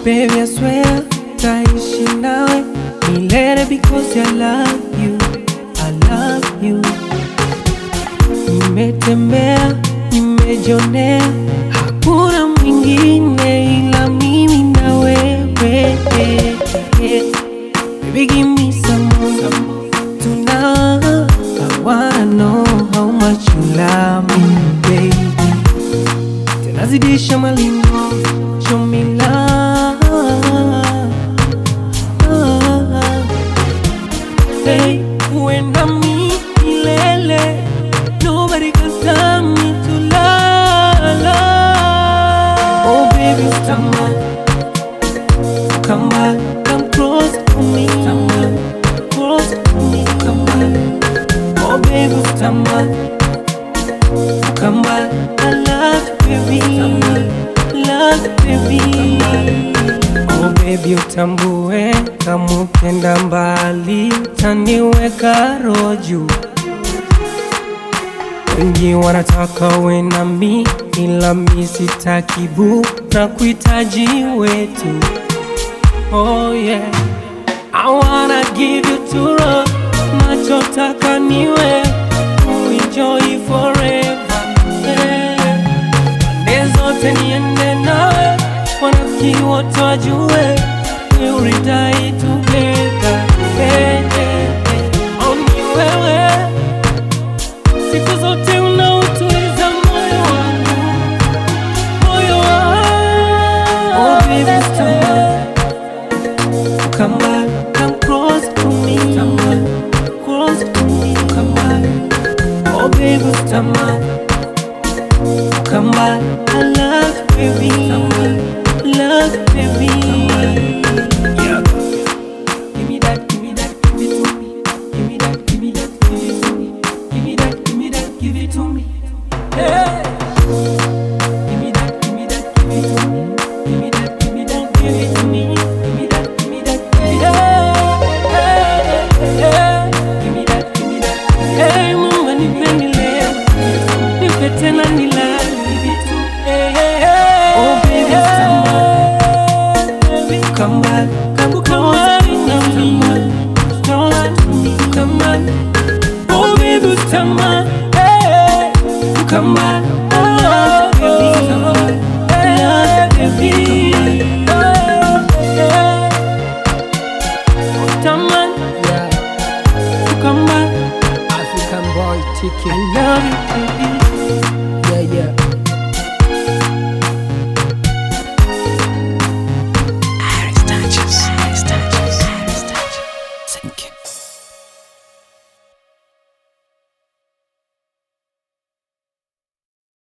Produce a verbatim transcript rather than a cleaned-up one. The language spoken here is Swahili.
Baby, I swear taishi nawe milele because I love you, I love you. Nimetembea, nimejionea, hakuna mwingine ila mimi na wewe. Baby, give me some more tonight. I wanna know how much you love me, baby. Tena zidisha malingo, show me love. Hey, when I'm milele, nobody can tell me to love, love. Oh baby, come on, come on, come close to me, come on, close to me, come on. Oh baby, come on, come on, I love you, baby, love you, baby. Oh baby, utambue kama ukenda mbali taniweka roho juu. Wengi wanataka uwe nami ila mimi sitaki boo, na kuhitaji wetu. Oh yeah, I wanna give you to love, nachotaka niwe enjoy forever, yeah. Pande zote niende nawe, wanafiki wote wajue we'll die together, yeah, yeah, yeah. Oni wewe siku zote unautuliza moyo wangu, moyo wangu. Oh baby, come on, come on, come close to me, come on, close to me, come on. Oh baby, come on, come on, I love you, baby, come on, love you, baby, come on. Yeah. Give me that, give me that, give it to me. Give me that, give me that, give it to me. Give me that, give me that, give it to me. Hey. Give me that, give me that, give it to me. Give me that, give me that, give it to me. Give me that, give me that, give it to me. Give me that, give me that. Hey, Mungu nipendelea, nipe tena nilale, give it to me. Oh baby, come on, come back, come close to me, close to me, come on. Oh baby, come on, hey, come on, I love you, baby, come on, I love you, baby, come on, yeah, come on, African boy, Tiki, I love you.